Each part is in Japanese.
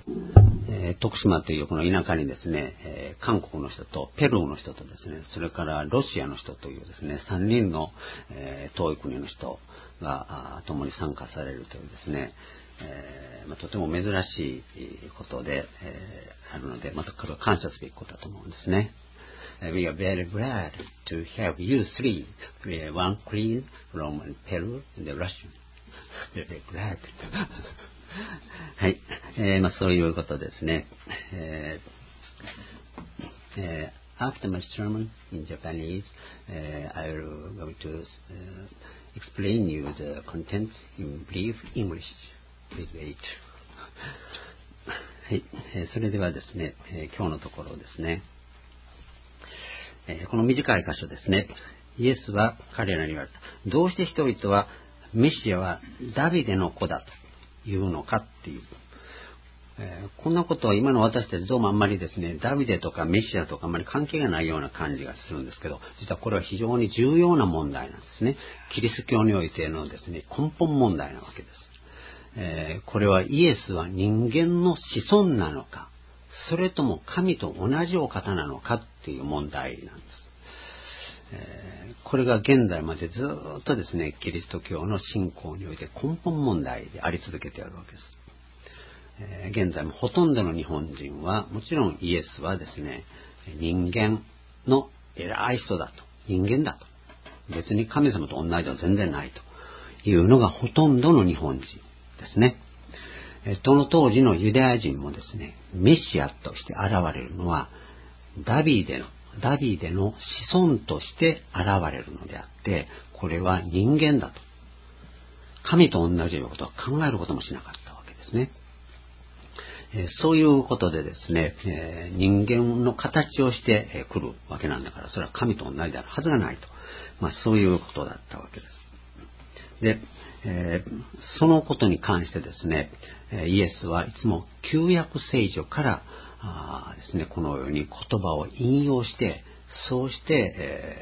徳島というこの田舎にですね、韓国の人とペルーの人とですね、それからロシアの人というですね、3人の、遠い国の人が共に参加されるというですね、とても珍しいことで、あるので、またこれは感謝すべきことだと思うんですね。We are very glad to have you three, one Korean from Peru and the Russian. Very glad. はい、そういうことですね。After my sermon in Japanese, I will go to explain you the content in brief English. Please wait. はい、それではですね、今日のところですね。この短い箇所ですね。イエスは彼らに言われた。どうして人々はメシアはダビデの子だというのかっていう。こんなことは今の私たちどうもあんまりですね、ダビデとかメシアとかあんまり関係がないような感じがするんですけど、実はこれは非常に重要な問題なんですね。キリスト教においてのですね、根本問題なわけです。これはイエスは人間の子孫なのか、それとも神と同じお方なのかっていう問題なんです。これが現在までずっとですね、キリスト教の信仰において根本問題であり続けているわけです。現在もほとんどの日本人は、もちろんイエスはですね、人間の偉い人だと、人間だと、別に神様と同じでは全然ないというのがほとんどの日本人ですね。その当時のユダヤ人もですね、メシアとして現れるのはダビデの子孫として現れるのであって、これは人間だと。神と同じようなことは考えることもしなかったわけですね。そういうことでですね、人間の形をしてくるわけなんだから、それは神と同じであるはずがないと。そういうことだったわけです。で、そのことに関してですね、イエスはいつも旧約聖書からですね、このように言葉を引用して、そうして、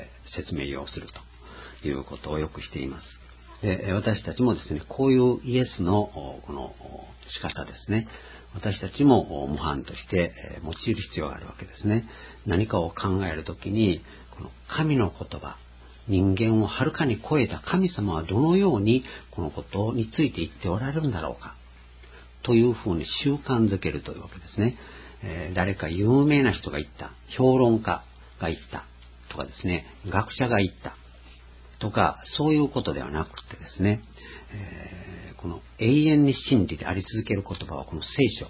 説明をするということをよくしています。で、私たちもですね、こういうイエスのこの仕方ですね、私たちも模範として用いる必要があるわけですね。何かを考えるときに、この神の言葉、人間をはるかに超えた神様はどのようにこのことについて言っておられるんだろうかというふうに習慣づけるというわけですね。誰か有名な人が言った、評論家が言ったとかですね、学者が言ったとか、そういうことではなくてですね、この永遠に真理であり続ける言葉はこの聖書です。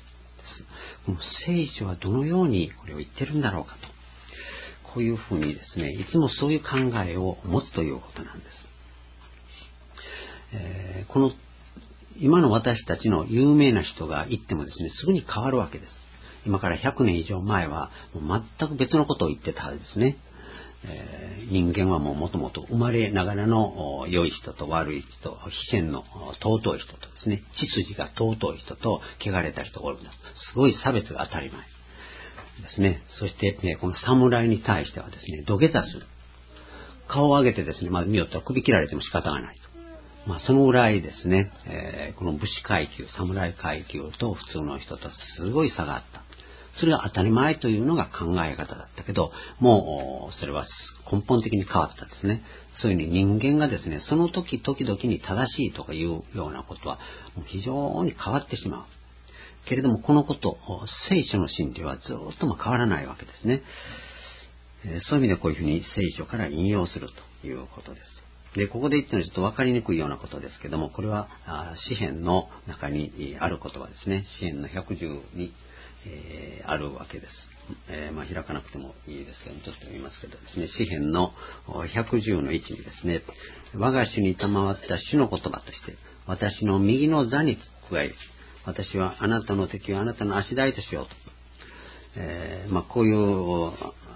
この聖書はどのようにこれを言ってるんだろうかと。こういうふうにですね、いつもそういう考えを持つということなんです。この今の私たちの有名な人が言ってもですね、すぐに変わるわけです。今から100年以上前はもう全く別のことを言ってたはずですね。人間はもともと生まれながらの良い人と悪い人、非賢の尊い人とですね、血筋が尊い人と汚れた人がおるんだ。すごい差別が当たり前ですね。そして、この侍に対してはですね、土下座する。顔を上げてですね、見よったら首切られても仕方がないと。そのぐらいですね、この武士階級、侍階級と普通の人とすごい差があった。それは当たり前というのが考え方だったけど、もうそれは根本的に変わったですね。そういうふうに人間がですね、その時々に正しいとかいうようなことはもう非常に変わってしまう。けれどもこのこと、聖書の真理はずっとも変わらないわけですね。そういう意味でこういうふうに聖書から引用するということです。で、ここで言ってるのはちょっと分かりにくいようなことですけども、これは詩編の中にある言葉ですね。詩編の110にあるわけです。開かなくてもいいですけども、ちょっと読みますけどですね、詩編の110の1にですね、我が主に賜った主の言葉として、私の右の座に加え、私はあなたの敵をあなたの足台としようと。こういう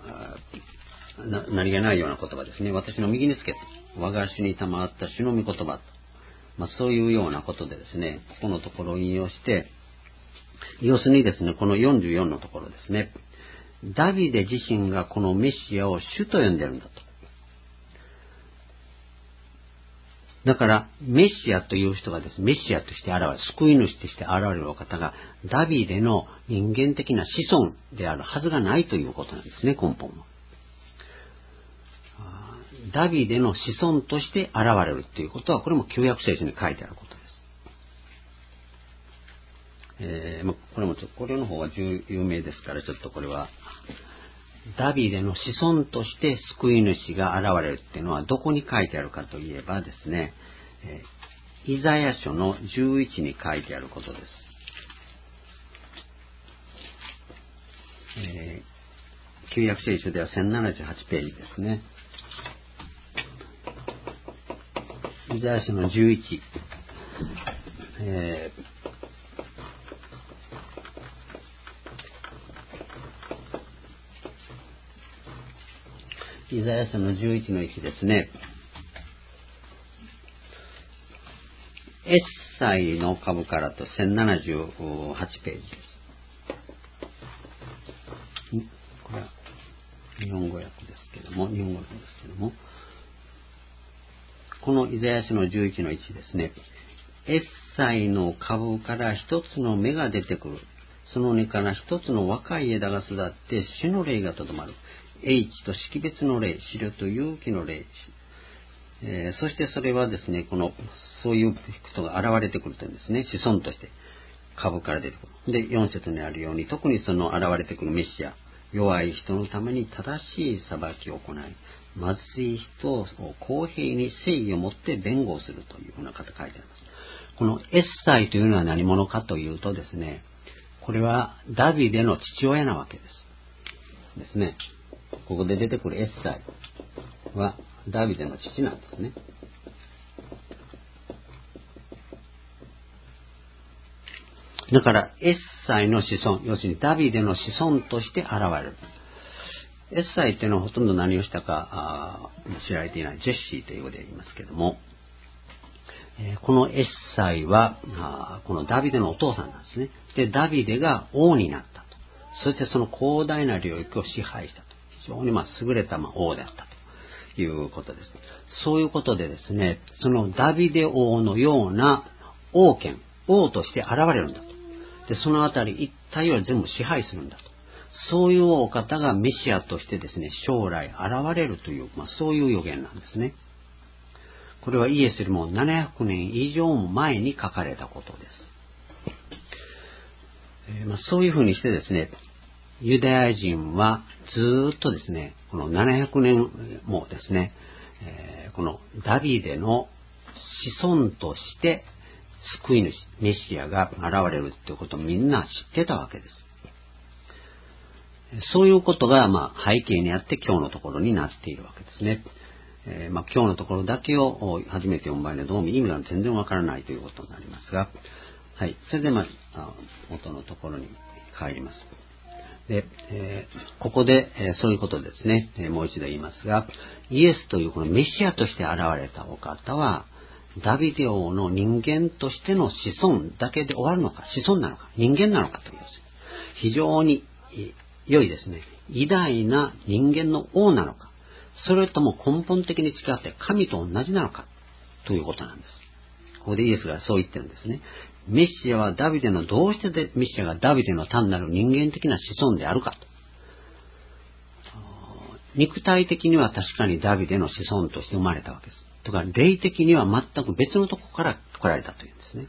何気ないような言葉ですね。私の右につけて、我が主に賜った主の御言葉と。そういうようなことでですね、ここのところを引用して、要するにですね、この44のところですね、ダビデ自身がこのメシアを主と呼んでるんだと。 だから、メシアという人がですね、メシアとして現れる、救い主として現れるお方が、ダビデの人間的な子孫であるはずがないということなんですね、根本は。ダビデの子孫として現れるということは、これも旧約聖書に書いてあることです。これもこれの方が有名ですから、ちょっとこれは、ダビデの子孫として救い主が現れるっていうのはどこに書いてあるかといえばですね、イザヤ書の11に書いてあることです。旧約聖書では1078ページですね。イザヤ書の11、イザヤ書の11の1ですね。エッサイの株からと1078ページです。これは日本語訳ですけども、このイザヤ書の11の1ですね。エッサイの株から一つの芽が出てくる。その根から一つの若い枝が育って主の霊がとどまる。H と識別の霊、資料と勇気の霊。そしてそれはですね、そういう人が現れてくるというんですね。子孫として株から出てくる。で、4節にあるように、特にその現れてくるメシア、弱い人のために正しい裁きを行い、貧しい人を公平に正義をもって弁護をするというふうな方書いてあります。このエッサイというのは何者かというとですね、これはダビデの父親なわけです。ですね。ここで出てくるエッサイはダビデの父なんですね。だからエッサイの子孫、要するにダビデの子孫として現れる。エッサイというのはほとんど何をしたか知られていないジェシーという語で言いますけども、このエッサイはこのダビデのお父さんなんですね。で、ダビデが王になったと。そしてその広大な領域を支配したと。非常に優れた王であったということです。そういうことでですね、そのダビデ王のような王として現れるんだと。で、そのあたり一体を全部支配するんだと。そういうお方がメシアとしてですね、将来現れるという、そういう予言なんですね。これはイエスよりも700年以上も前に書かれたことです。そういうふうにしてですね、ユダヤ人はずっとですね、この700年もですね、このダビデの子孫として救い主、メシアが現れるということをみんな知ってたわけです。そういうことが背景にあって今日のところになっているわけですね。今日のところだけを初めて読む場合にはどうも意味が全然わからないということになりますが、はい、それで元のところに帰ります。で、ここで、そういうことですね、もう一度言いますが、イエスというこのメシアとして現れたお方は、ダビデ王の人間としての子孫だけで終わるのか、子孫なのか、人間なのかという非常に良いですね、偉大な人間の王なのか、それとも根本的に違って神と同じなのかということなんです。ここでイエスがそう言ってるんですね。メシアはダビデの、どうしてメシアがダビデの単なる人間的な子孫であるかと。肉体的には確かにダビデの子孫として生まれたわけです。とか、霊的には全く別のところから来られたというんですね。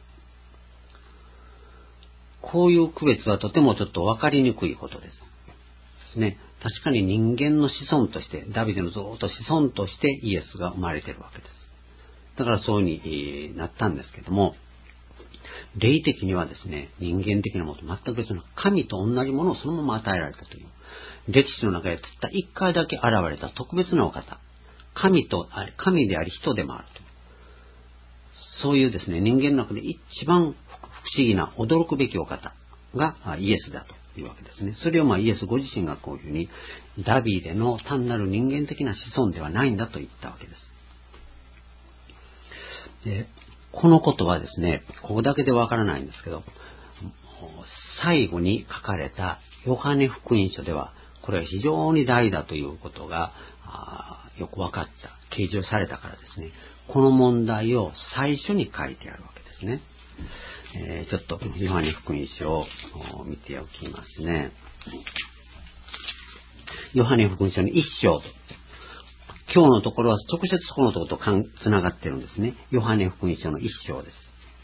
こういう区別はとてもちょっと分かりにくいことですね。確かに人間の子孫として、ダビデのずっと子孫としてイエスが生まれているわけです。だからそういう風になったんですけども、霊的にはですね、人間的なものと全く別の神と同じものをそのまま与えられたという、歴史の中でたった一回だけ現れた特別なお方、神であり人でもあるという、そういうですね、人間の中で一番不思議な驚くべきお方がイエスだというわけですね。それをイエスご自身がこういうふうにダビデの単なる人間的な子孫ではないんだと言ったわけです。で、このことはですね、ここだけでわからないんですけど、最後に書かれたヨハネ福音書では、これは非常に大だということがよく分かった、掲示をされたからですね、 この問題を最初に書いてあるわけですね。ちょっとヨハネ福音書を見ておきますね。ヨハネ福音書の一章、今日のところは直接このところとつながっているんですね。ヨハネ福音書の一章です。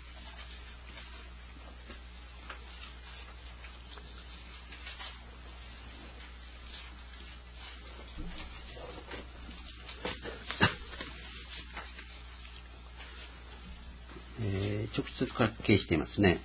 直接関係していますね。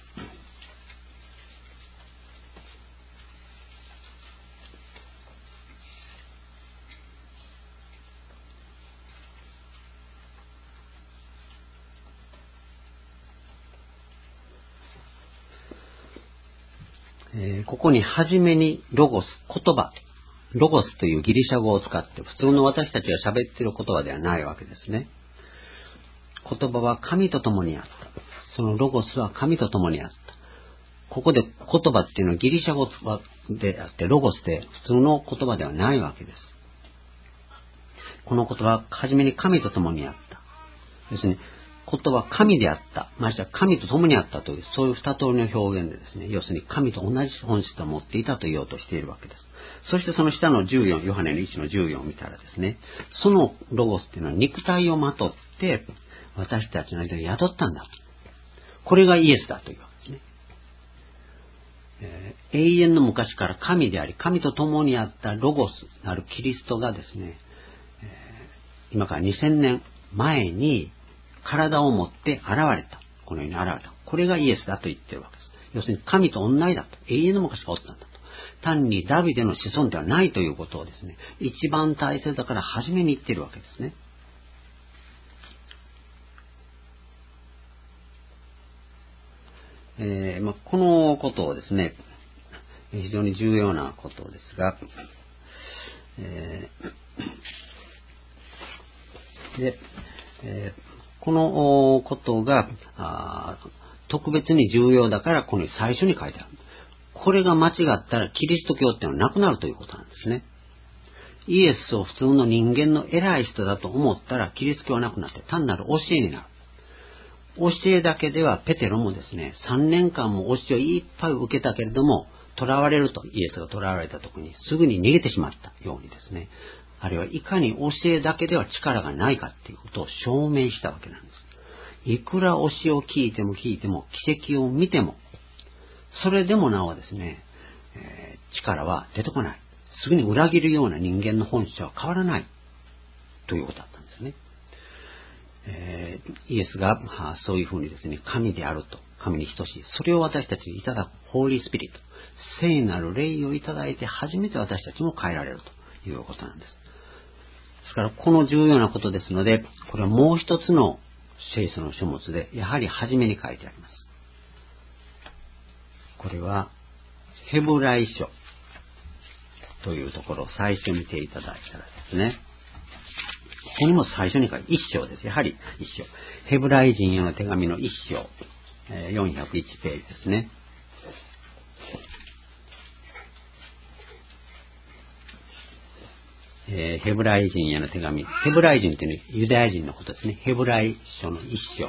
ここに初めにロゴス、言葉、ロゴスというギリシャ語を使って普通の私たちが喋っている言葉ではないわけですね。言葉は神と共にあった。そのロゴスは神と共にあった。ここで言葉っていうのはギリシャ語であってロゴスで普通の言葉ではないわけです。この言葉は初めに神と共にあった。要するに言葉は神であった。ましては神と共にあったという、そういう二通りの表現でですね、要するに神と同じ本質を持っていたと言おうとしているわけです。そしてその下の14、ヨハネの1の14を見たらですね、そのロゴスっていうのは肉体をまとって私たちの間に宿ったんだ。これがイエスだというわけですね。永遠の昔から神であり、神と共にあったロゴスなるキリストがですね、今から2000年前に体を持って現れた。このように現れた。これがイエスだと言っているわけです。要するに神と同じだと。永遠の昔からおったんだと。単にダビデの子孫ではないということをですね、一番大切だから初めに言っているわけですね。このことをですね、非常に重要なことですが、このことが特別に重要だからこの最初に書いてある。これが間違ったらキリスト教っていうのはなくなるということなんですね。イエスを普通の人間の偉い人だと思ったらキリスト教はなくなって単なる教えになる。教えだけではペテロもですね、3年間も教えをいっぱい受けたけれども、囚われると、イエスが囚われた時にすぐに逃げてしまったようにですね、あるいはいかに教えだけでは力がないかっていうことを証明したわけなんです。いくら教えを聞いても奇跡を見ても、それでもなおですね、力は出てこない。すぐに裏切るような人間の本質は変わらないということだったんですね。イエスがそういうふうにですね、神であると、神に等しい。それを私たちにいただくホーリースピリット、聖なる霊をいただいて初めて私たちも変えられるということなんです。ですからこの重要なことですので、これはもう一つの聖書の書物でやはり初めに書いてあります。これはヘブライ書というところを最初見ていただいたらですね、ここにも最初に書いて一章です。やはり一章。ヘブライ人への手紙の一章、401ページですね。ヘブライ人への手紙。ヘブライ人というのはユダヤ人のことですね。ヘブライ書の一章。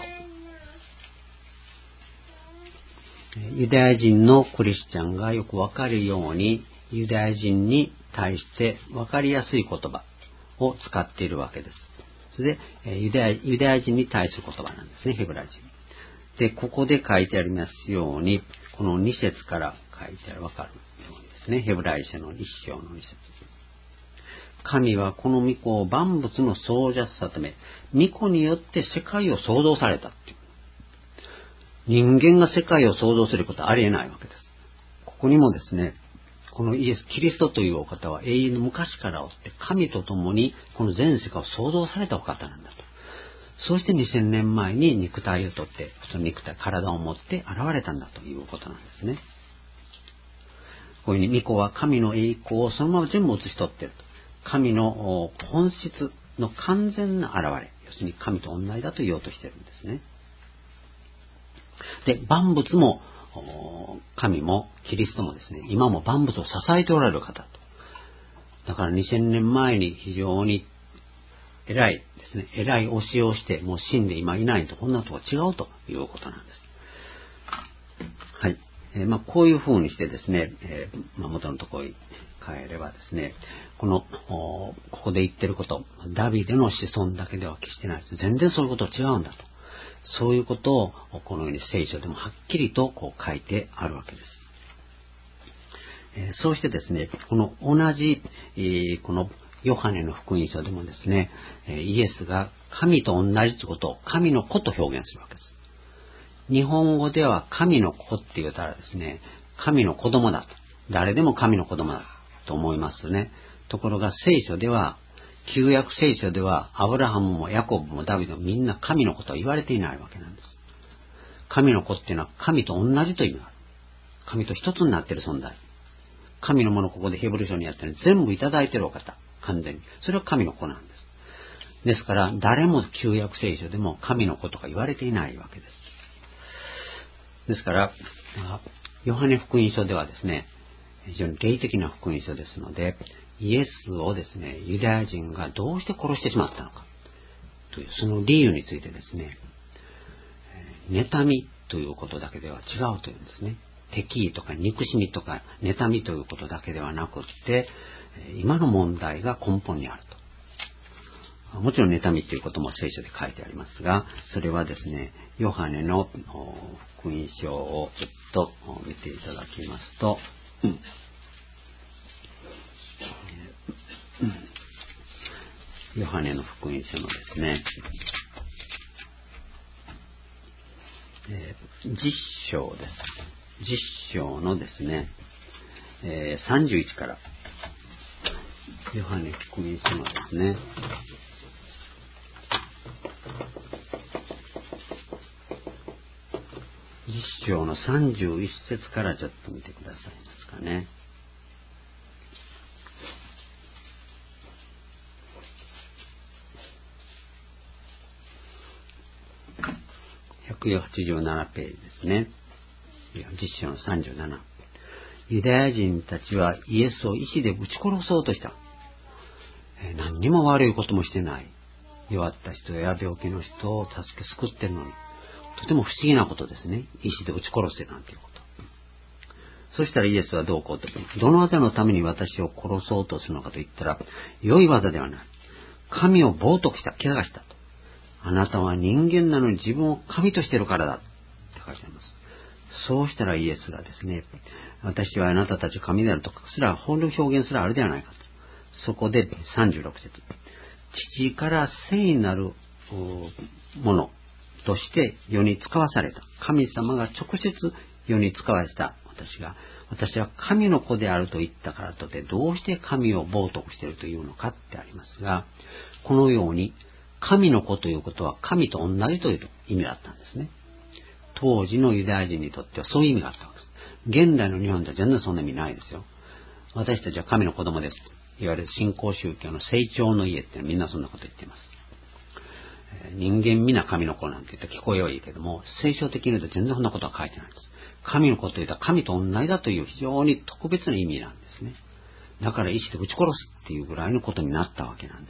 ユダヤ人のクリスチャンがよくわかるように、ユダヤ人に対してわかりやすい言葉を使っているわけです。それで、ユダヤ人に対する言葉なんですね、ヘブライ人。で、ここで書いてありますように、この2節から書いてあるわかるようにですね、ヘブライ書の1章の2節。神はこの御子を万物の創者さため、御子によって世界を創造されたっていう。人間が世界を創造することはありえないわけです。ここにもですね、このイエス・キリストというお方は永遠の昔からおって神と共にこの全世界を創造されたお方なんだと。そして2000年前に肉体をとって、その肉体、体を持って現れたんだということなんですね。こういうふうに御子は神の栄光をそのまま全部写し取っていると。神の本質の完全な現れ、要するに神と同じだと言おうとしているんですね。で、万物も神もキリストもですね、今も万物を支えておられる方と。だから2000年前に非常に偉いですね。偉い教えをして、もう死んで今いないと、こんなとは違うということなんです。はい。こういう風にしてですね、元のところに帰ればですね、ここで言ってること、ダビデの子孫だけでは決してないです。全然そういうこと違うんだと。そういうことを、このように聖書でもはっきりと書いてあるわけです。そうしてですね、この同じ、このヨハネの福音書でもですね、イエスが神と同じということを神の子と表現するわけです。日本語では神の子って言ったらですね、神の子供だと。誰でも神の子供だと思いますね。ところが聖書では、旧約聖書では、アブラハムもヤコブもダビデもみんな神の子とは言われていないわけなんです。神の子っていうのは神と同じという意味がある。神と一つになっている存在。神のものここでヘブル書にやってる全部いただいているお方。完全に。それは神の子なんです。ですから、誰も旧約聖書でも神の子とか言われていないわけです。ですから、ヨハネ福音書ではですね、非常に霊的な福音書ですので、イエスをですね、ユダヤ人がどうして殺してしまったのかという、その理由についてですね、妬みということだけでは違うというんですね。敵意とか憎しみとか妬みということだけではなくって、今の問題が根本にあると。もちろん妬みということも聖書で書いてありますが、それはですね、ヨハネの福音書をちょっと見ていただきますと、ヨハネの福音書のですね、10章です。10章のですね、31から、ヨハネ福音書のですね、10章の31節からちょっと見てくださいますかね。187ページですね。10章の37。ユダヤ人たちはイエスを石で撃ち殺そうとした。何にも悪いこともしてない。弱った人や病気の人を助け救ってるのに。とても不思議なことですね。石で撃ち殺せなんていうこと。そしたらイエスはどうこうと。どの技のために私を殺そうとするのかと言ったら、良い技ではない。神を冒涜した、怪我したと。あなたは人間なのに自分を神としているからだ。って書いてあります。そうしたらイエスがですね、私はあなたたち神であるとかすら、法の表現すらあるではないかと。そこで36節。父から聖なるものとして世に使わされた。神様が直接世に使わせた私は神の子であると言ったからとて、どうして神を冒涜しているというのかってありますが、このように神の子ということは神と同じという意味だったんですね。当時のユダヤ人にとってはそういう意味があったわけです。現代の日本では全然そんな意味ないですよ。私たちは神の子供ですといわれる新興宗教の成長の家ってみんなそんなこと言っています。人間皆神の子なんて言ったら聞こえはいいけども、聖書的に言うと全然そんなことは書いてないんです。神の子というと神と同じだという非常に特別な意味なんですね。だから石で撃ち殺すっていうぐらいのことになったわけなんです。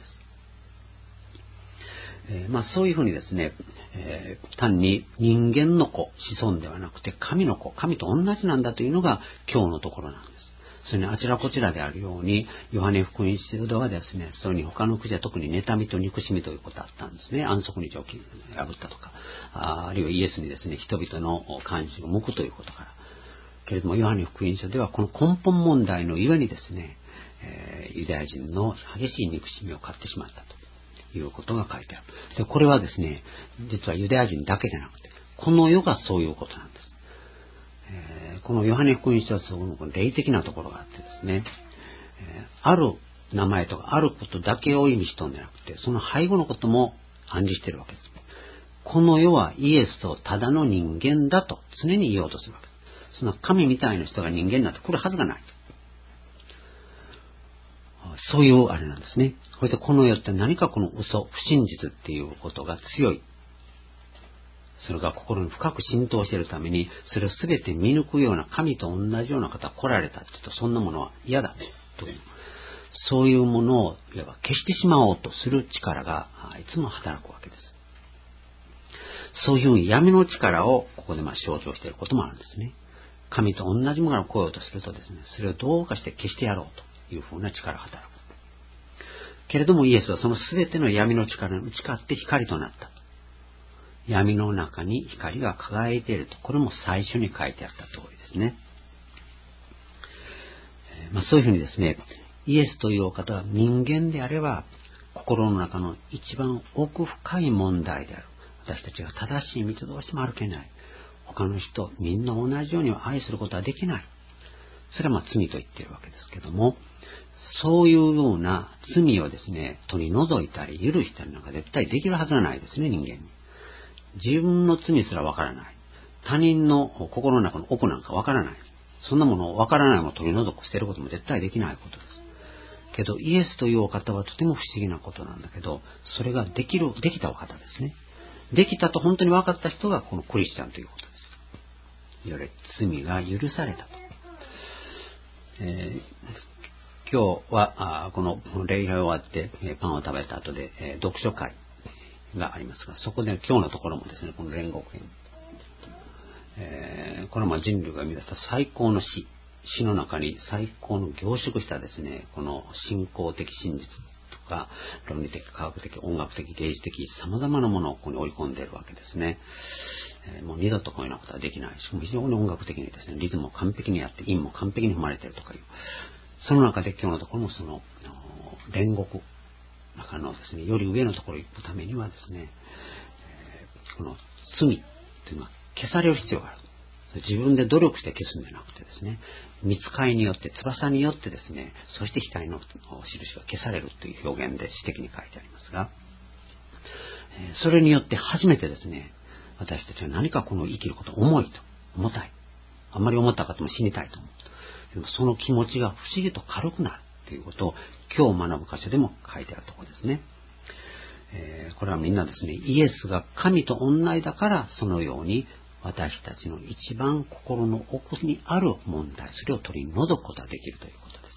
そういうふうにですね、単に人間の子、子孫ではなくて神の子、神と同じなんだというのが今日のところなんです。それにあちらこちらであるように、ヨハネ福音書ではですね、それに他の国では特に妬みと憎しみということがあったんですね。安息日を破ったとか、あるいはイエスにですね、人々の関心を向くということから。けれども、ヨハネ福音書ではこの根本問題のゆえにですね、ユダヤ人の激しい憎しみを買ってしまったということが書いてある。で、これはですね、実はユダヤ人だけでなくて、この世がそういうことなんです。このヨハネ福音書はその霊的なところがあってですね、ある名前とかあることだけを意味しとんじゃなくて、その背後のことも暗示しているわけです。この世はイエスとただの人間だと常に言おうとするわけです。その神みたいな人が人間になってくるはずがない。そういうあれなんですね。それでこの世って何かこの嘘、不真実っていうことが強い。それが心に深く浸透しているために、それを全て見抜くような神と同じような方が来られたって言うと、そんなものは嫌だという。 そういうものをいわば消してしまおうとする力がいつも働くわけです。そういうふうに闇の力をここで象徴していることもあるんですね。神と同じものを来ようとするとですね、それをどうかして消してやろうというふうな力が働く。けれどもイエスはその全ての闇の力に打ち勝って光となった。闇の中に光が輝いていると、これも最初に書いてあった通りですね。そういうふうにですね、イエスというお方は人間であれば心の中の一番奥深い問題である。私たちが正しい道をどうしても歩けない。他の人みんな同じように愛することはできない。それは罪と言っているわけですけども、そういうような罪をですね、取り除いたり許したりなんか絶対できるはずがないですね、人間に。自分の罪すらわからない。他人の心の中の奥なんかわからない。そんなものをわからないものを取り除く、捨てることも絶対できないことです。けどイエスというお方はとても不思議なことなんだけど、それができたお方ですね。できたと本当に分かった人がこのクリスチャンということです。いわゆる罪が許されたと。今日はこの礼拝終わってパンを食べた後で読書会がありますが、そこで今日のところもですね、この煉獄編、これは人類が生み出した最高の死の中に最高の凝縮したですね、この信仰的真実とか論理的科学的音楽的芸術的様々なものをここに織り込んでいるわけですね。もう二度とこういうようなことはできない。しかも非常に音楽的にですね、リズムを完璧にやって韻も完璧に踏まれているとかいう、その中で今日のところもその煉獄中のですね、より上のところに行くためにはですね、この罪というのは消される必要がある。自分で努力して消すんじゃなくてですね、御使いによって、翼によってですね、そして光の印が消されるという表現で詩的に書いてありますが、それによって初めてですね、私たちは何かこの生きることを重たい。あんまり思った方も死にたいと思う。でもその気持ちが不思議と軽くなるということを今日学ぶ箇所でも書いてあるところですね。これはみんなですね、イエスが神と同じだからそのように私たちの一番心の奥にある問題、それを取り除くことができるということです。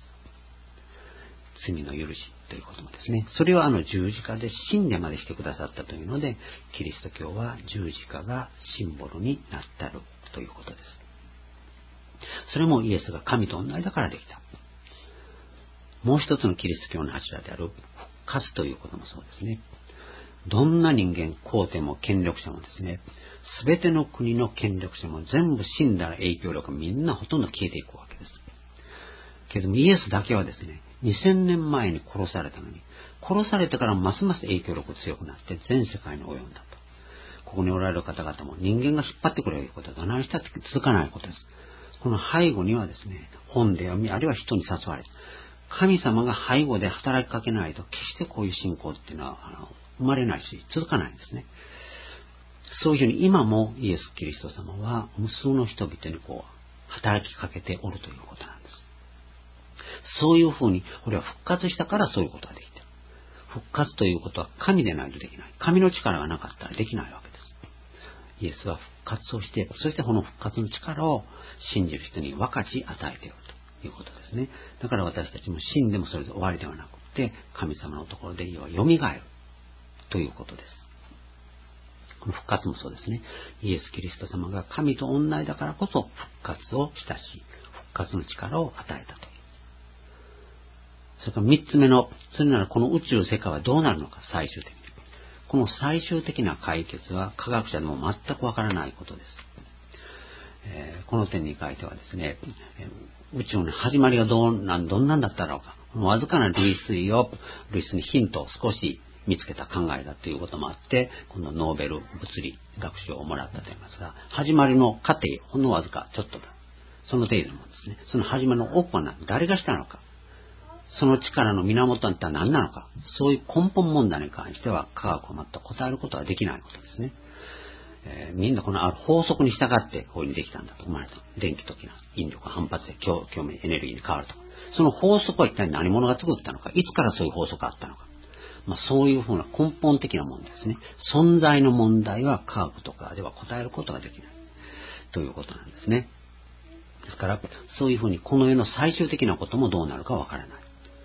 罪の許しということもですね、それは十字架で死んでまでしてくださったというので、キリスト教は十字架がシンボルになっているということです。それもイエスが神と同じだからできた。もう一つのキリスト教の柱である復活ということもそうですね。どんな人間、皇帝も権力者もですね、すべての国の権力者も全部死んだら影響力がみんなほとんど消えていくわけです。けれどもイエスだけはですね、2000年前に殺されたのに、殺されてからますます影響力が強くなって全世界に及んだと。ここにおられる方々も人間が引っ張ってくれることが何したって続かないことです。この背後にはですね、本で読み、あるいは人に誘われて、神様が背後で働きかけないと決してこういう信仰っていうのは生まれないし続かないんですね。そういうふうに今もイエス・キリスト様は無数の人々に働きかけておるということなんです。そういうふうにこれは復活したからそういうことができている。復活ということは神でないとできない。神の力がなかったらできないわけです。イエスは復活をして、そしてこの復活の力を信じる人に分かち与えているということですね。だから私たちも死んでもそれで終わりではなくて、神様のところで要は蘇るということです。この復活もそうですね。イエス・キリスト様が神と同じだからこそ復活をしたし、復活の力を与えたという。それから三つ目の、それならこの宇宙世界はどうなるのか、最終的に。この最終的な解決は科学者でも全くわからないことです。この点に書いてはですね、宇宙の始まりがどんなんだったろうか、わずかな類推にヒントを少し見つけた考えだということもあって、このノーベル物理学賞をもらったと言いますが、始まりの過程、ほんのわずかちょっとだ。その程度のものですね。その始まりの奥は誰がしたのか。その力の源は一体何なのか。そういう根本問題に関しては科学は全く答えることはできないことですね。みんなこのある法則に従ってこういうふうにできたんだと思われた。電気的な引力反発で共鳴エネルギーに変わるとか。その法則は一体何者が作ったのか。いつからそういう法則があったのか。そういうふうな根本的な問題ですね。存在の問題は科学とかでは答えることができない。ということなんですね。ですから、そういうふうにこの世の最終的なこともどうなるかわからない。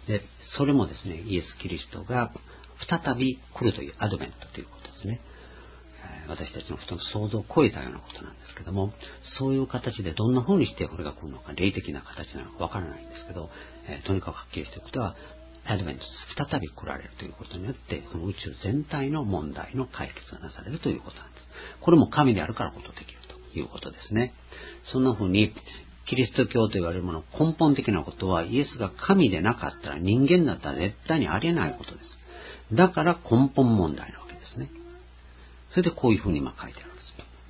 で、それもですね、イエス・キリストが再び来るというアドベントということですね。私たちの想像を超えたようなことなんですけども、そういう形でどんな風にしてこれが来るのか、霊的な形なのかわからないんですけど、とにかくはっきりしていることは、アドベントス、再び来られるということによって、この宇宙全体の問題の解決がなされるということなんです。これも神であるからことできるということですね。そんな風に、キリスト教と言われるもの、根本的なことは、イエスが神でなかったら人間だったら絶対にありえないことです。だから根本問題なわけですね。それでこういうふうに今書いてあるんです。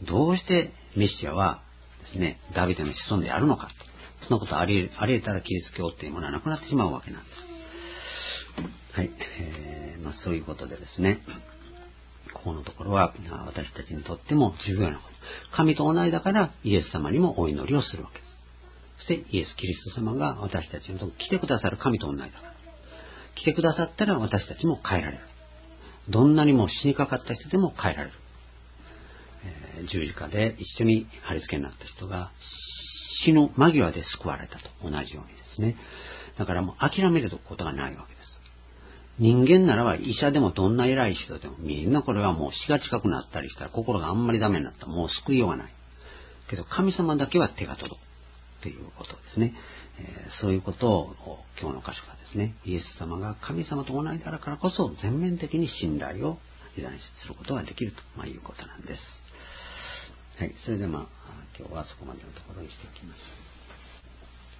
どうしてメシアはですね、ダビデの子孫であるのか。そんなことあり得たらキリスト教っていうものはなくなってしまうわけなんです。はい。そういうことでですね、ここのところは私たちにとっても重要なこと。神と同じだからイエス様にもお祈りをするわけです。そしてイエス・キリスト様が私たちのところに来てくださる神と同じだから。来てくださったら私たちも変えられる。どんなにも死にかかった人でも変えられる。十字架で一緒に貼り付けになった人が死の間際で救われたと同じようにですね。だからもう諦めることがないわけです。人間ならば医者でもどんな偉い人でもみんなこれはもう死が近くなったりしたら心があんまりダメになったらもう救いようがない。けど神様だけは手が届くということですね。そういうことを今日の箇所がですね、イエス様が神様と同じだからこそ全面的に信頼を委ねすることができると、いうことなんです。はい、それで今日はそこまでのところにしておきます。